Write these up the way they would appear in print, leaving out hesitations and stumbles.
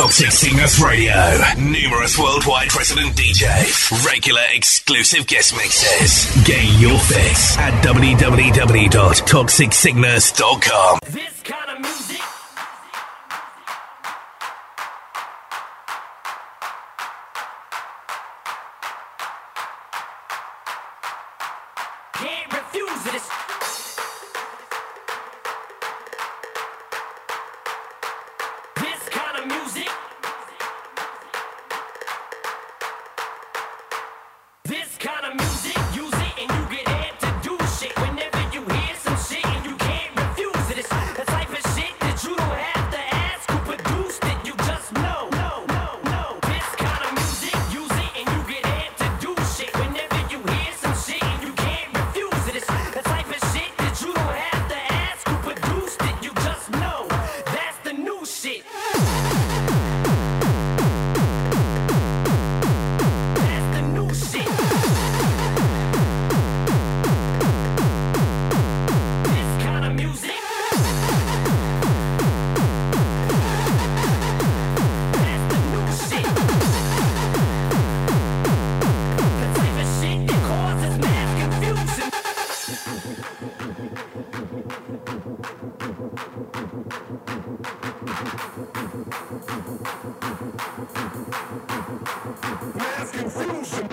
Toxic Sickness Radio. Numerous worldwide resident DJs. Regular exclusive guest mixes. Get your fix at www.toxicsickness.com. This kind of music. Can't refuse this. This kind of music. This kind of music. Use it and you get amped to do shit. Whenever you hear some shit and you can't refuse it. It's the type of shit that you don't have to ask who produced it. You just know. This kind of music. Use it and you get amped to do shit. Whenever you hear some shit and you can't refuse it. It's the type of shit that you don't have to ask who produced it. You just know. That's the new shit. That's the new shit. This kind of music. That's the new shit. The type of shit that causes mass confusion. Mass confusion.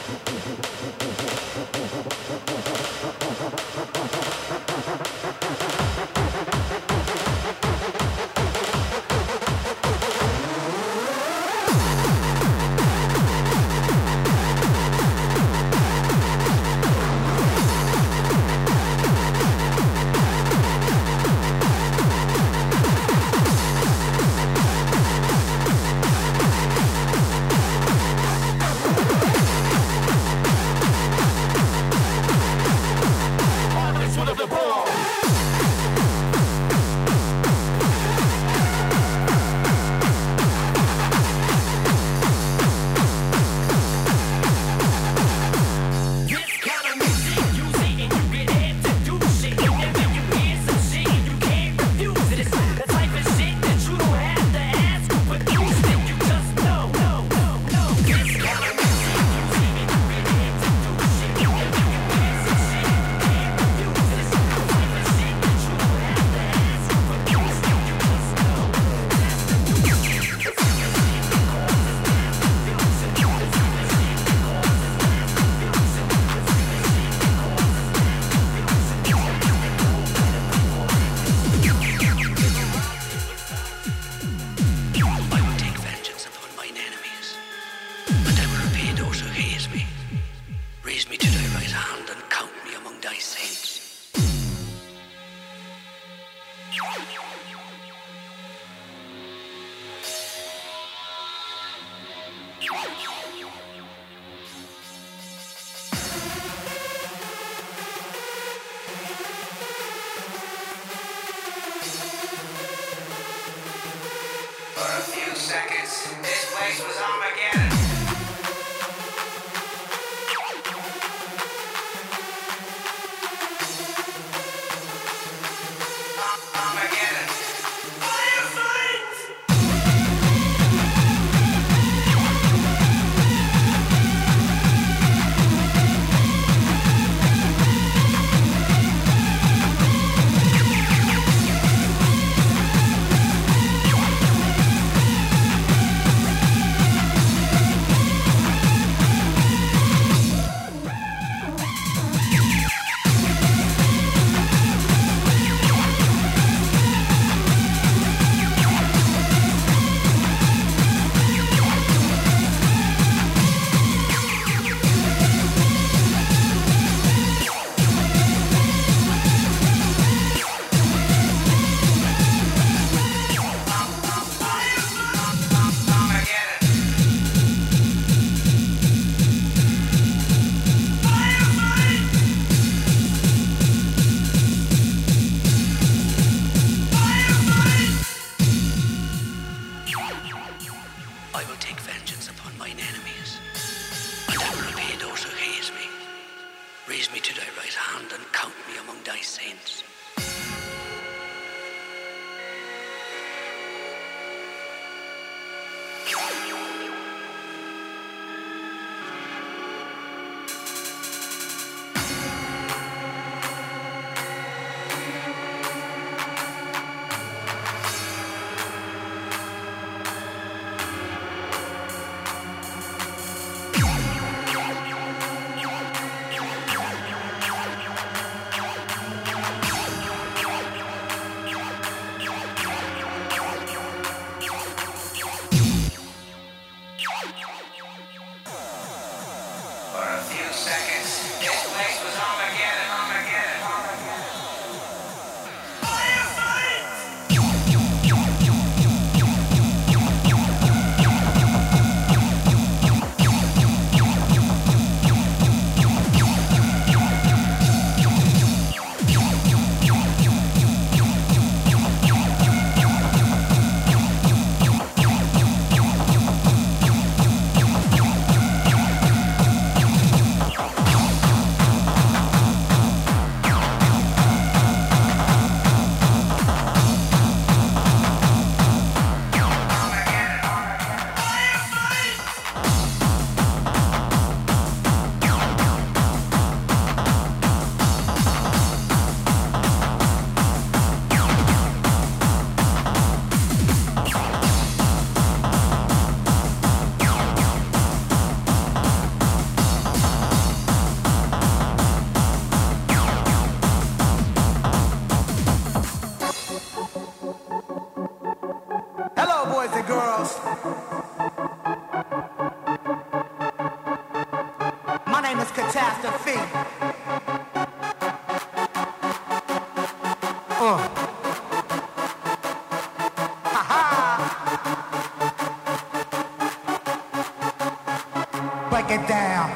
Always with the ball. This kind of music, use it and you get amped to do shit. Whenever you hear some shit and you can't refuse it. It's the type of shit that you don't have to ask who produced it. You just know. This kind of music, use it and you get amped to do shit. Whenever you hear some shit and you can't refuse it. It's the type of shit that you don't have to ask who produced it. You just know. That's the new shit. The type of shit that causes mass confusion. The type of shit that causes mass confusion. I will take vengeance upon mine enemies, and I will repay those who hate me. Raise me to thy right hand and count me among thy saints. For a few seconds, this place was Armageddon. Armageddon. Firefight! Raise me to thy right hand and count me among thy saints. girls. My name is Catastrophe. Break it down.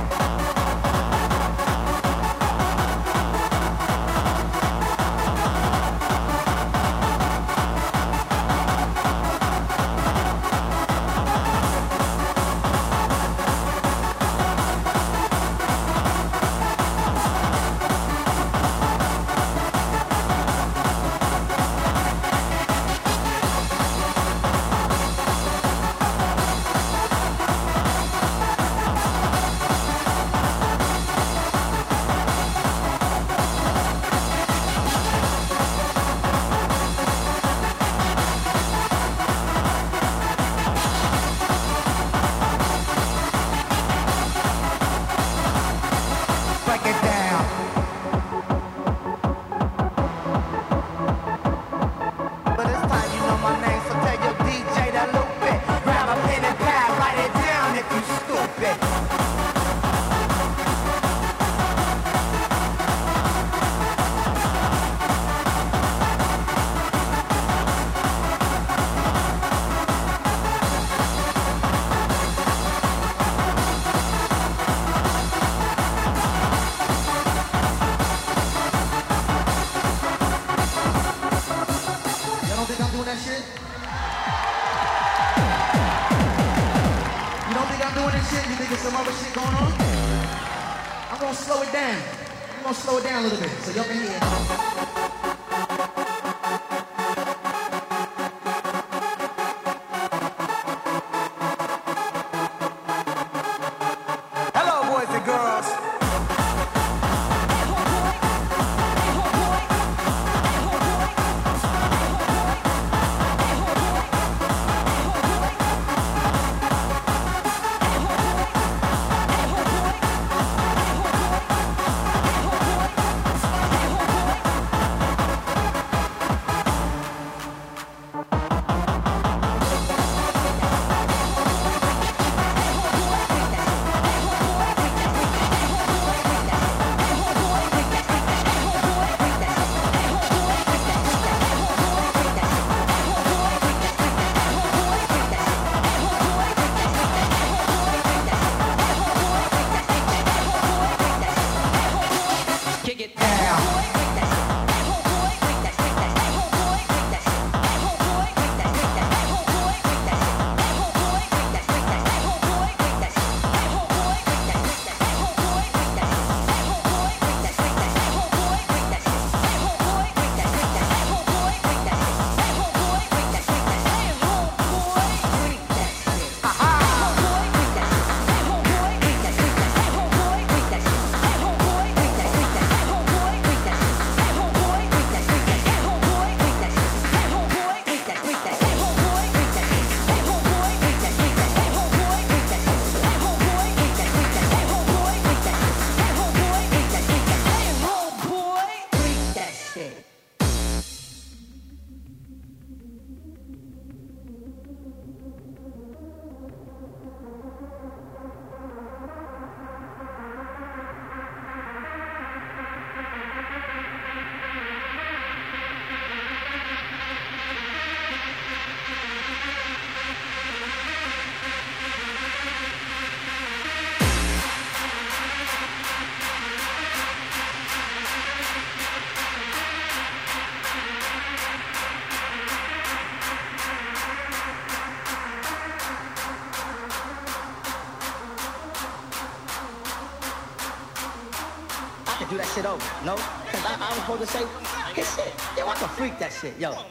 Do that shit over, no? Cause I was supposed to say his shit. Yo, I can freak that shit, yo.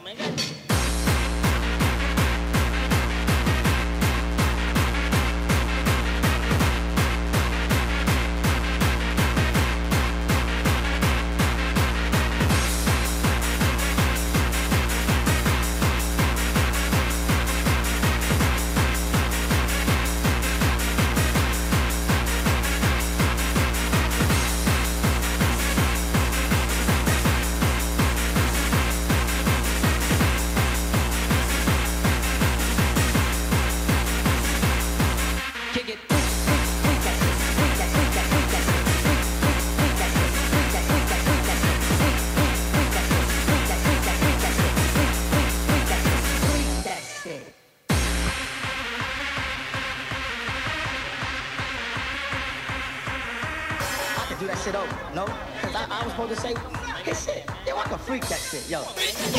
shit over, no? Cause I was supposed to say, his shit. Yo, I can freak that shit, yo.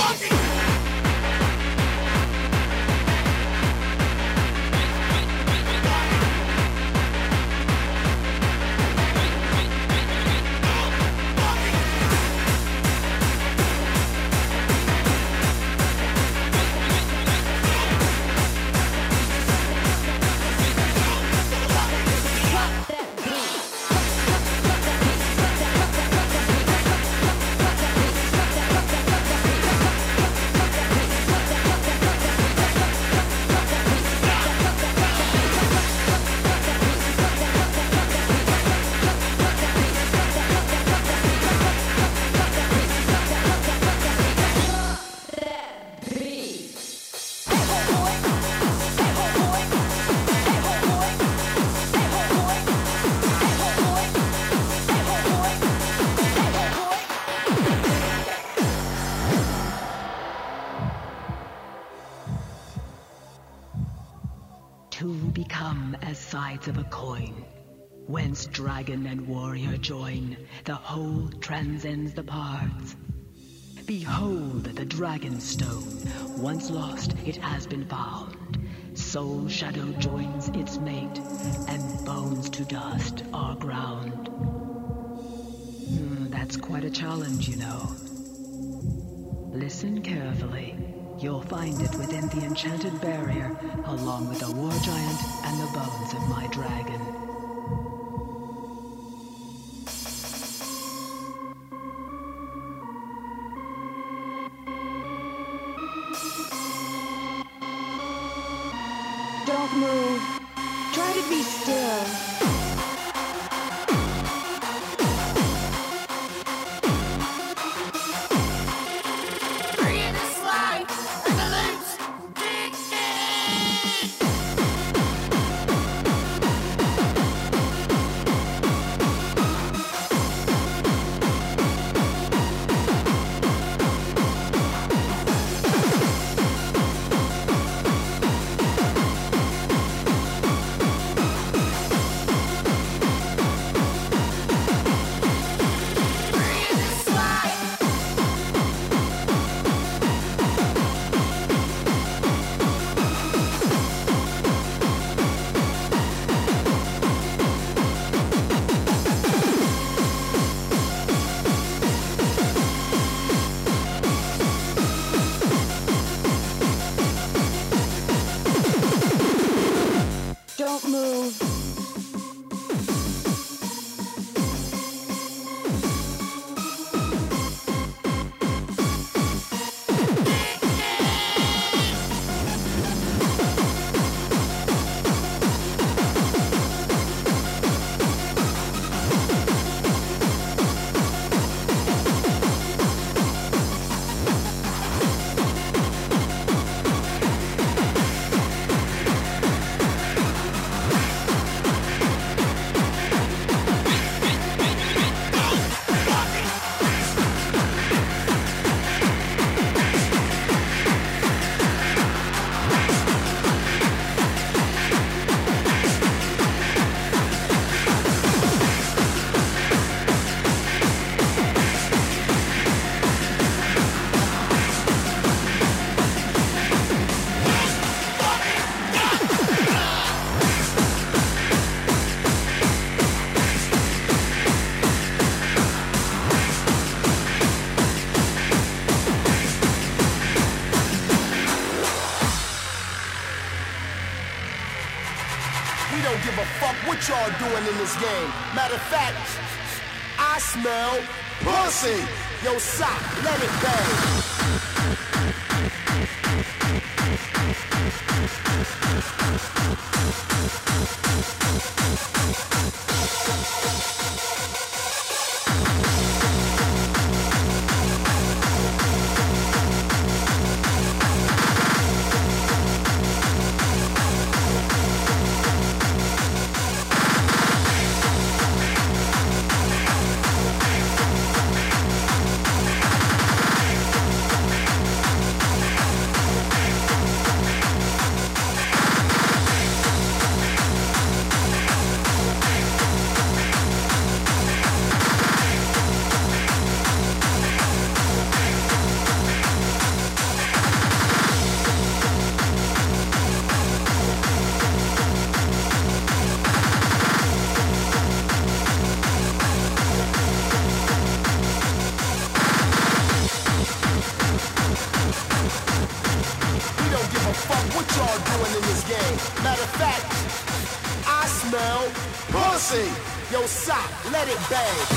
Two become as sides of a coin. Whence dragon and warrior join, the whole transcends the parts. Behold the dragon stone. Once lost, it has been found. Soul shadow joins its mate, and bones to dust are ground. That's quite a challenge, you know. Listen carefully. You'll find it within the enchanted barrier, along with the war giant and the bones of my dragon. Don't move. Try to be still. Don't move. We don't give a fuck what y'all doing in this game. Matter of fact, I smell pussy. Yo, sock, let it bang. game. Matter of fact, I smell pussy. Yo, sock, let it bang.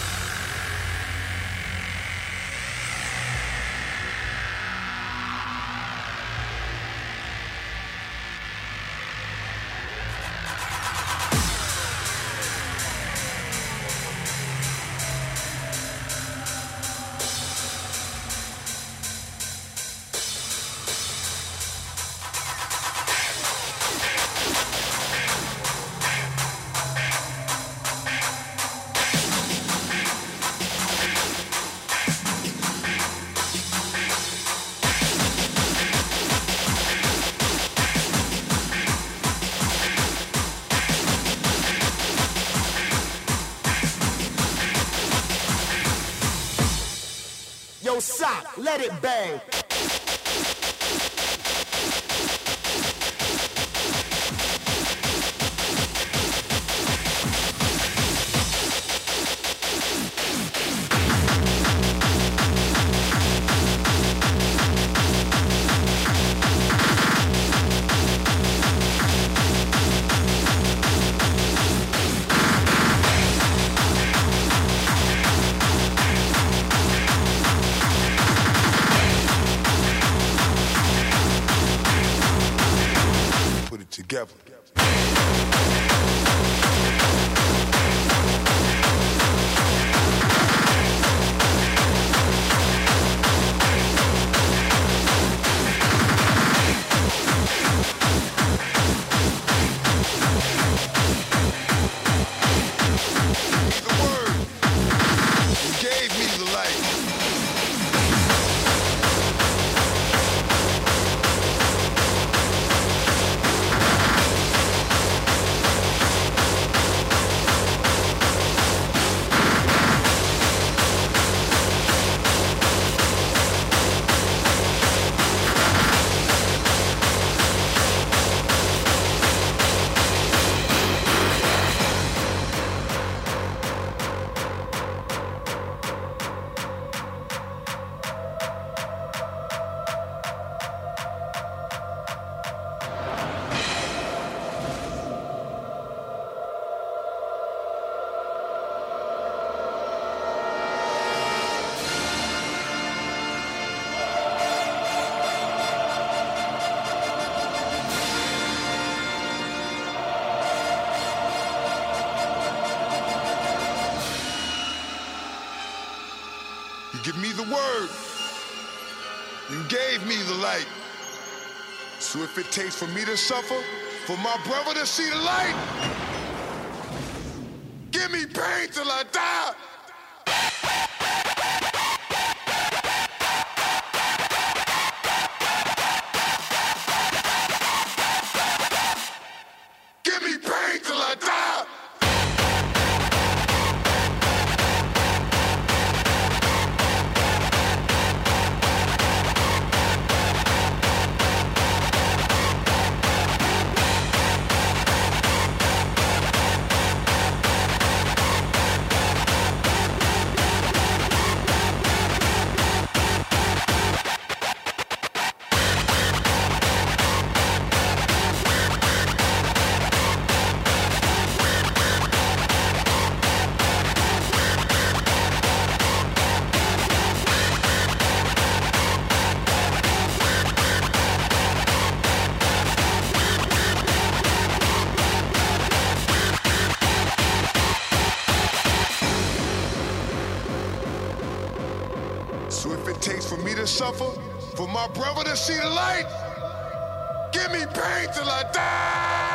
Yo, sock, let it bang. Together. Give me the word. You gave me the light. So if it takes for me to suffer, for my brother to see the light, give me pain till I die. Give me pain till I die. So if it takes for me to suffer, for my brother to see the light, give me pain till I die.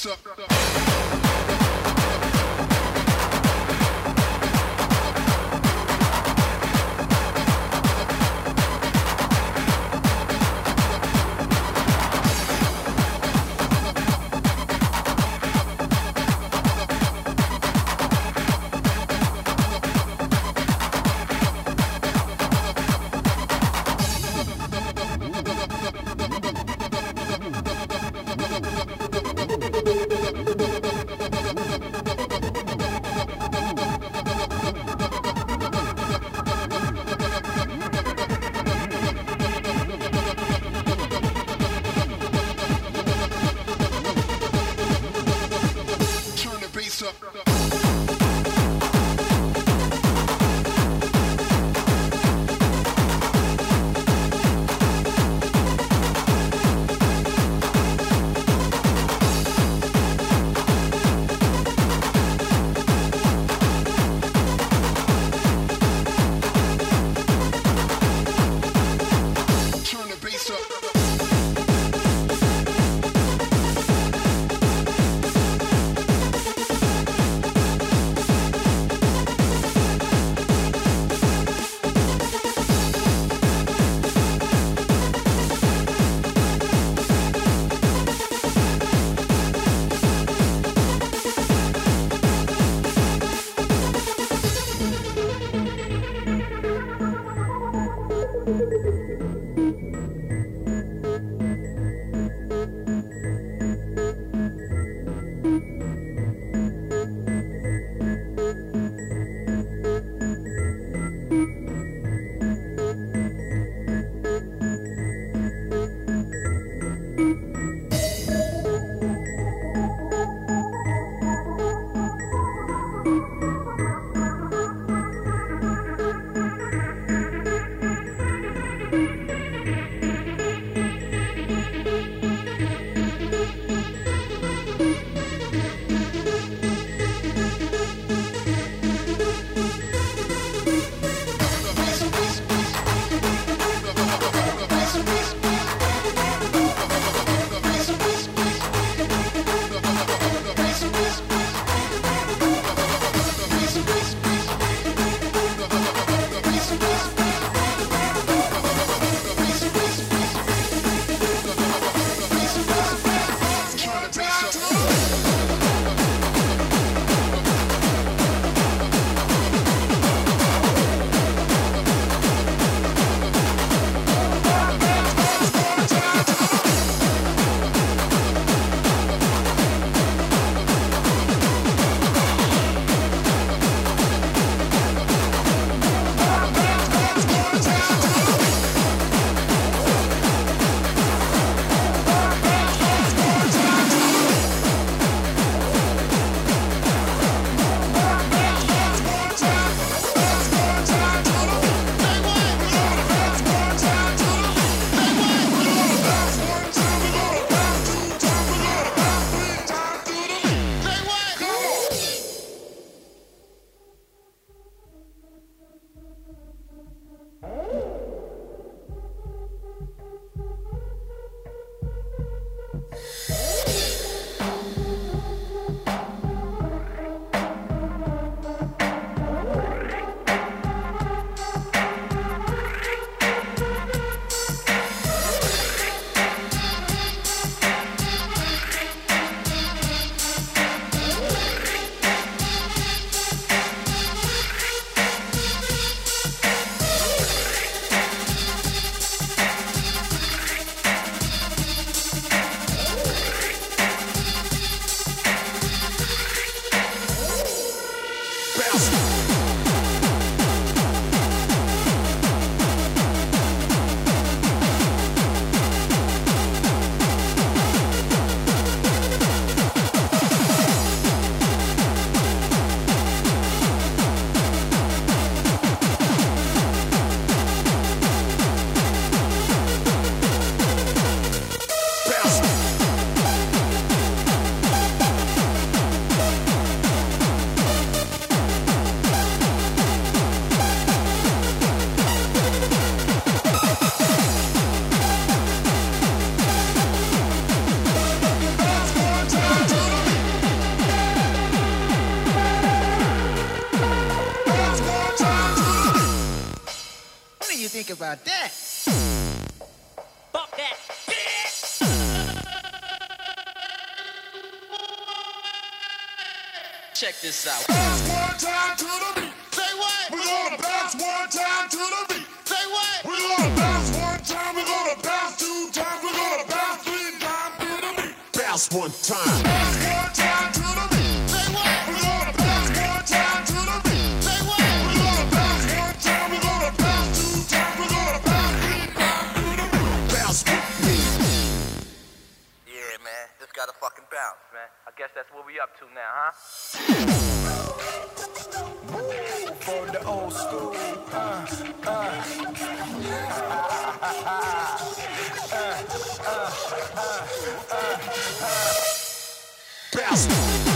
bass up. about that. Fuck that. Check this out. Bounce one time to the beat. Say what? We're gonna bounce one time to the beat. Say what? We're gonna bounce one time. We're gonna bounce two times. We're gonna bounce three times to the beat. Bounce one time. Bounce one time to the beat. Say what? We're gonna bounce one time to the beat. Say what? We're gonna bounce one time. We're gonna bounce two times. We're gonna bounce three times to the beat. Bounce with me. Yeah, man, just gotta fucking bounce, man. I guess that's what we up to now, huh? For the old school. Bounce.